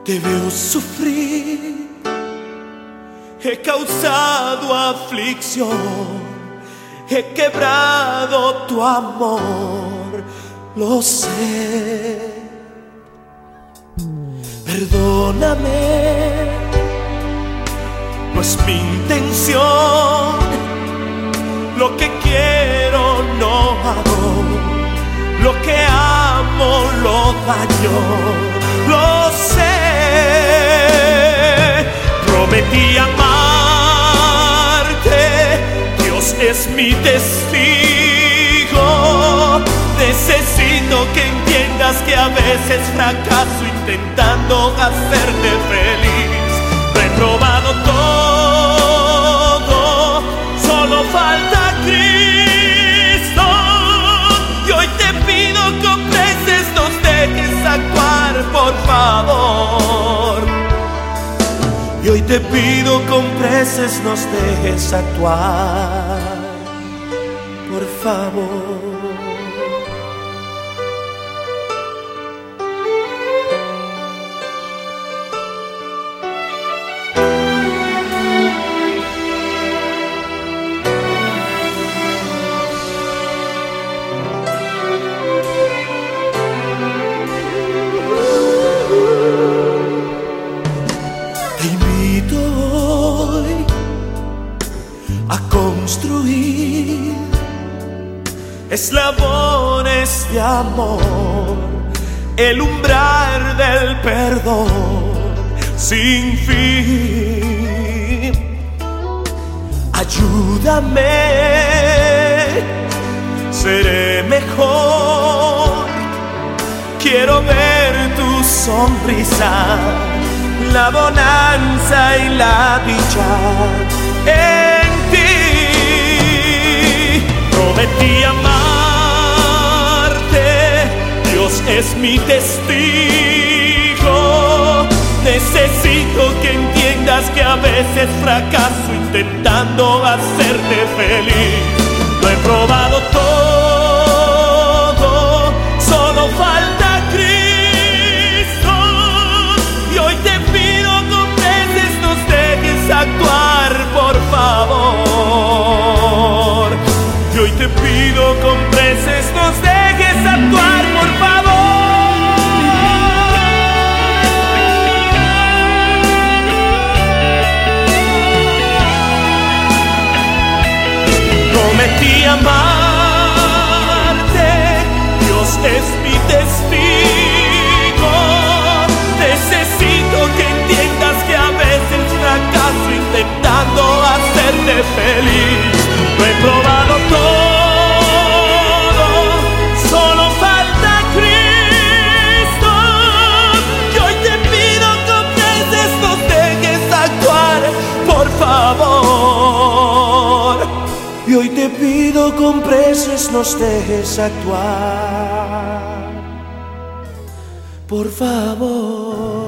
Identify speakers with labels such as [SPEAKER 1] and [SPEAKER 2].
[SPEAKER 1] Te veo sufrir, he causado aflicción, he quebrado tu amor, lo sé. Perdóname, no es mi intención, lo que quiero no hago, lo que amo lo daño, lo sé. Prometí amarte, Dios es mi testigo. Necesito que entiendas que a veces fracaso intentando hacerte feliz. Lo he probado todo, solo falta Cristo. Y hoy te pido comprenses, nos dejes actuar, por favor. Y hoy te pido comprenses, nos dejes actuar, por favor. Te invito hoy a construir eslabones de amor, el umbral del perdón sin fin. Ayúdame, seré mejor. Quiero ver tu sonrisa, la bonanza y la dicha en ti. Prometí amarte, Dios es mi testigo. Necesito que entiendas que a veces fracaso intentando hacerte feliz. Lo he probado todo, solo falta actuar, por favor. Y hoy te pido comprenses, nos dejes actuar, por favor. Prometí amarte, Dios es mi testigo. Necesito que entiendas que a veces fracaso intentando hacerte feliz. Lo he probado todo, solo falta Cristo. Y hoy te pido comprenses, nos dejes actuar, por favor. Y hoy te pido comprenses, nos dejes actuar, por favor.